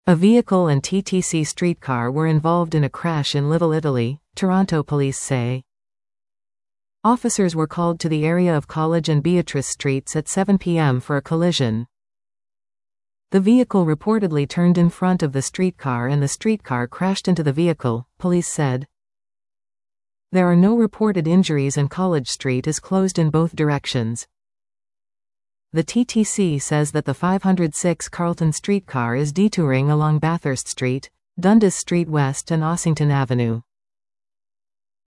A vehicle and TTC streetcar were involved in a crash in Little Italy, Toronto police say. Officers were called to the area of College and Beatrice Streets at 7 p.m. for a collision. The vehicle reportedly turned in front of the streetcar and the streetcar crashed into the vehicle, police said. There are no reported injuries and College Street is closed in both directions. The TTC says that the 506 Carlton streetcar is detouring along Bathurst Street, Dundas Street West and Ossington Avenue.